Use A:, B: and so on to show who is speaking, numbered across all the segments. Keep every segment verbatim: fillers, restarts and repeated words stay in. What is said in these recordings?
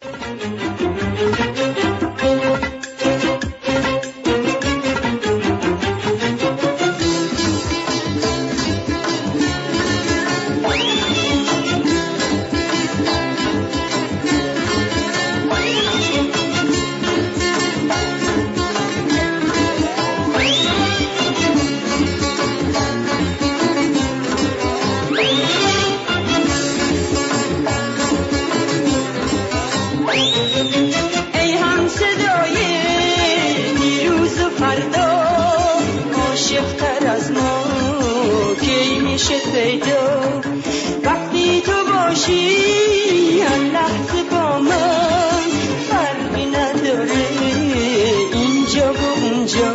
A: وقتی تو باشی هر لحظه با من فرقی نداره اینجا و اونجا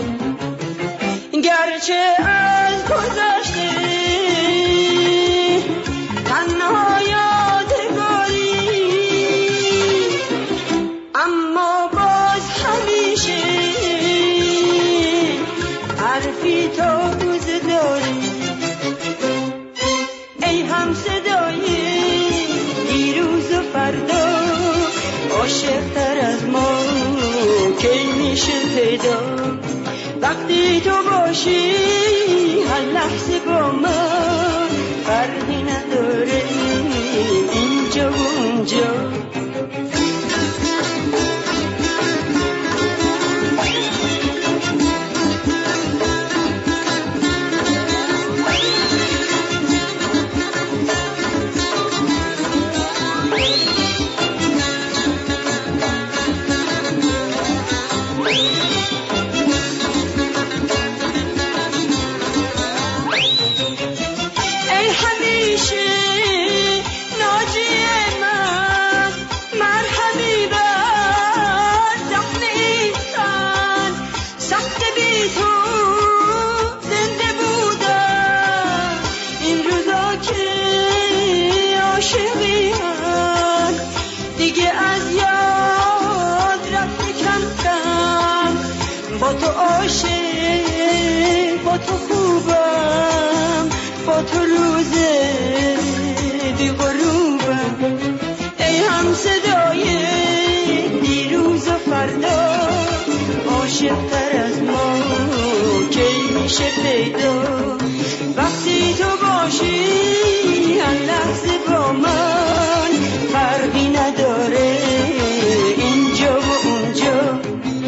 A: گرچه از گذشته تنها یادگاری اما باز همیشه حرفی تو دوست داری هم صدای دیروز و فردا عاشق‌تر از ما کی میشه پیدا وقتی تو باشی هر لحظه با من فرقی نداره اینجا و اونجا با تو عاشق با تو خوبم با تو روز بی غروبم ای هم صدای دیروز و فردا عاشق‌تر از ما کی میشه پیدا وقتی تو باشی هر لحظه با من فرقی نداره اینجا و اونجا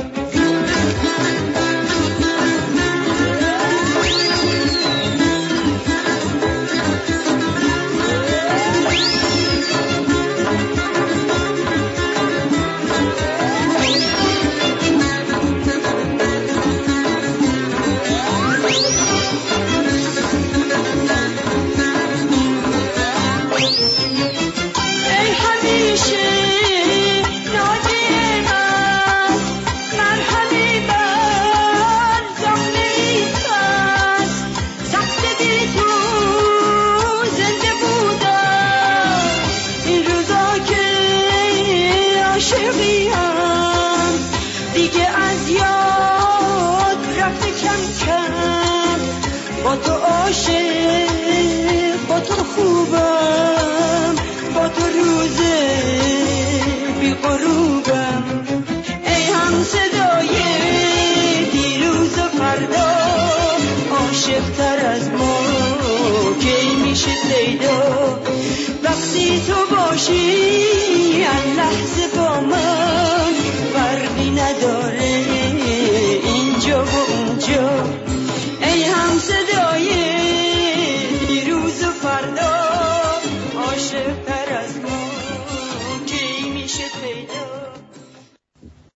A: با تو عاشق با تو خوبم با تو روز بی غروبم ای هم صدای دیروز و فردا عاشق‌تر از ما کی میشه پیدا وقتی تو باشی هر لحظه با من فرقی نداره اینجا و اونجا ای هم صدای دیروز و فردا عاشق‌تر از ما